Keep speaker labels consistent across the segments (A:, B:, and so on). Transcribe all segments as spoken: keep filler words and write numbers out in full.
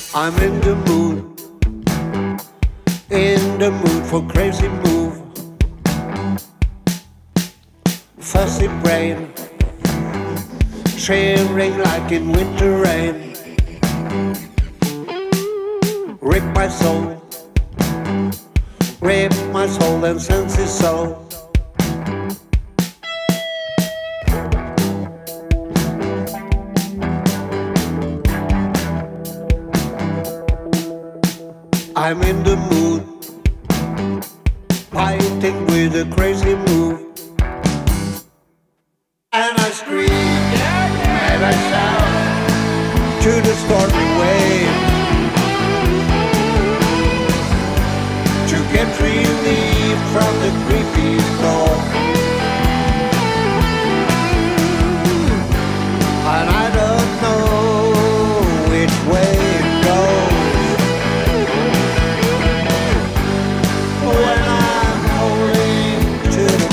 A: I'm in the mood, in the mood for crazy move. Fussy brain, shivering like in winter rain. Rip my soul, rip my soul and senses soul. I'm in the mood, fighting with a crazy move. And I scream, and I shout to the stormy wave to get relief from the creepy storm. And I don't know which way it goes. When I'm holding to the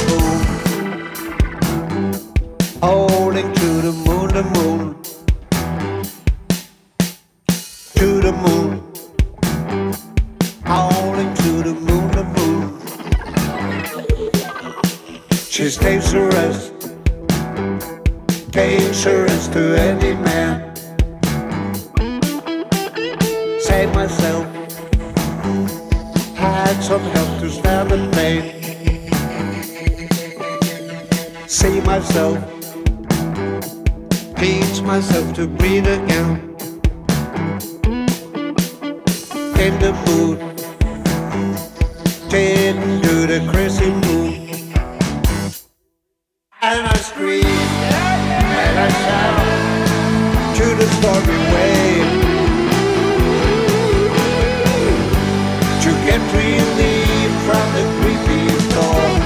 A: moon, holding to the moon, the moon, to the moon, holding to the moon, the moon. She's dangerous, dangerous to any man. Save myself, had some help to stand the pain. See myself, teach myself to breathe again. In the mood, into the crazy mood. And I scream, and I shout to the stormy wave to get relief from the creepy storm.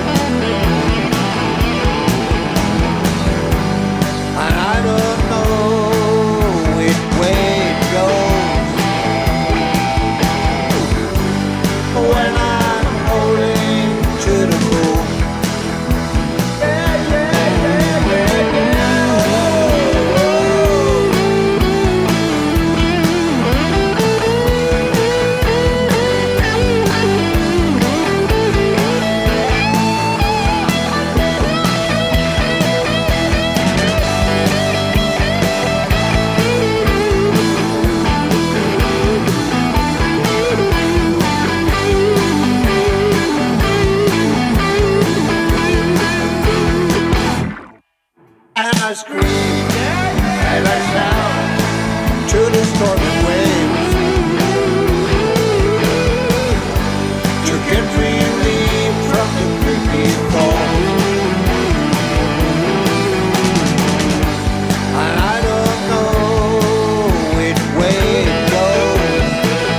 A: And I don't know which way it goes. When I'm holding to the moon. Yeah, yeah, yeah, yeah, yeah. And I scream, and I shout to the stormy waves to get relief from the creepy thought. And I don't know which way it goes.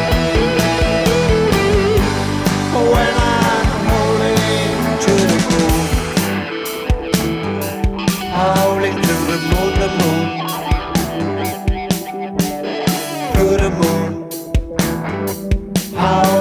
A: When I'm holding to the moon, howling to the moon, the moon, to the moon, howling.